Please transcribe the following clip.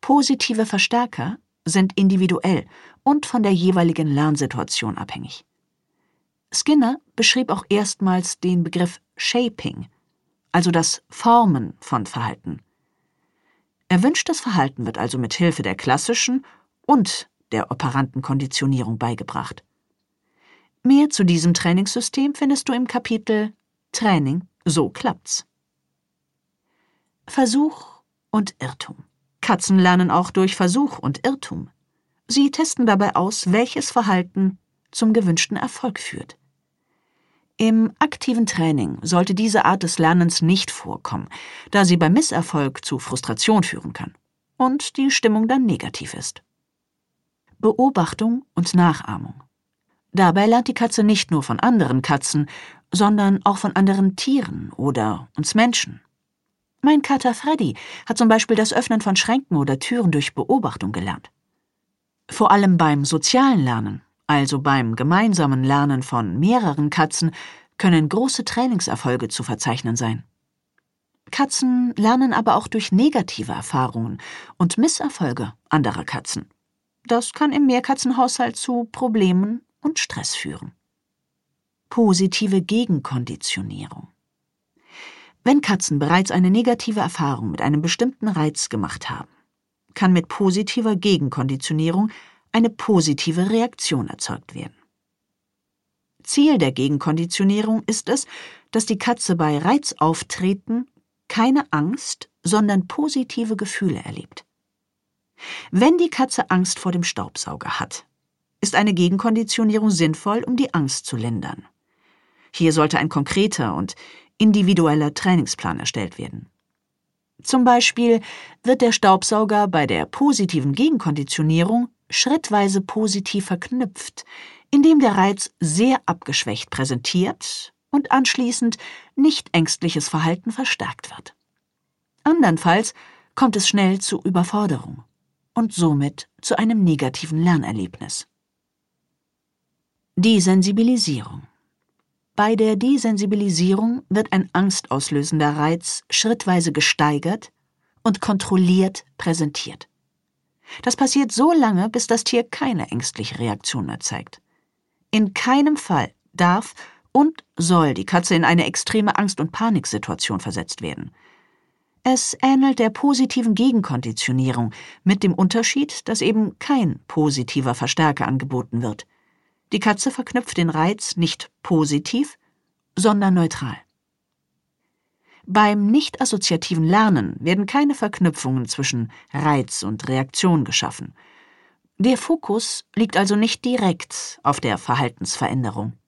Positive Verstärker sind individuell und von der jeweiligen Lernsituation abhängig. Skinner beschrieb auch erstmals den Begriff Shaping, also das Formen von Verhalten. Erwünschtes Verhalten wird also mit Hilfe der klassischen und der operanten Konditionierung beigebracht. Mehr zu diesem Trainingssystem findest du im Kapitel Training, so klappt's. Versuch und Irrtum. Katzen lernen auch durch Versuch und Irrtum. Sie testen dabei aus, welches Verhalten zum gewünschten Erfolg führt. Im aktiven Training sollte diese Art des Lernens nicht vorkommen, da sie beim Misserfolg zu Frustration führen kann und die Stimmung dann negativ ist. Beobachtung und Nachahmung. Dabei lernt die Katze nicht nur von anderen Katzen, sondern auch von anderen Tieren oder uns Menschen. Mein Kater Freddy hat zum Beispiel das Öffnen von Schränken oder Türen durch Beobachtung gelernt. Vor allem beim sozialen Lernen, also beim gemeinsamen Lernen von mehreren Katzen, können große Trainingserfolge zu verzeichnen sein. Katzen lernen aber auch durch negative Erfahrungen und Misserfolge anderer Katzen. Das kann im Mehrkatzenhaushalt zu Problemen und Stress führen. Positive Gegenkonditionierung. Wenn Katzen bereits eine negative Erfahrung mit einem bestimmten Reiz gemacht haben, kann mit positiver Gegenkonditionierung eine positive Reaktion erzeugt werden. Ziel der Gegenkonditionierung ist es, dass die Katze bei Reizauftreten keine Angst, sondern positive Gefühle erlebt. Wenn die Katze Angst vor dem Staubsauger hat, ist eine Gegenkonditionierung sinnvoll, um die Angst zu lindern. Hier sollte ein konkreter und individueller Trainingsplan erstellt werden. Zum Beispiel wird der Staubsauger bei der positiven Gegenkonditionierung schrittweise positiv verknüpft, indem der Reiz sehr abgeschwächt präsentiert und anschließend nicht ängstliches Verhalten verstärkt wird. Andernfalls kommt es schnell zu Überforderung und somit zu einem negativen Lernerlebnis. Desensibilisierung. Bei der Desensibilisierung wird ein angstauslösender Reiz schrittweise gesteigert und kontrolliert präsentiert. Das passiert so lange, bis das Tier keine ängstliche Reaktion mehr zeigt. In keinem Fall darf und soll die Katze in eine extreme Angst- und Paniksituation versetzt werden. Es ähnelt der positiven Gegenkonditionierung, mit dem Unterschied, dass eben kein positiver Verstärker angeboten wird. Die Katze verknüpft den Reiz nicht positiv, sondern neutral. Beim nicht-assoziativen Lernen werden keine Verknüpfungen zwischen Reiz und Reaktion geschaffen. Der Fokus liegt also nicht direkt auf der Verhaltensveränderung.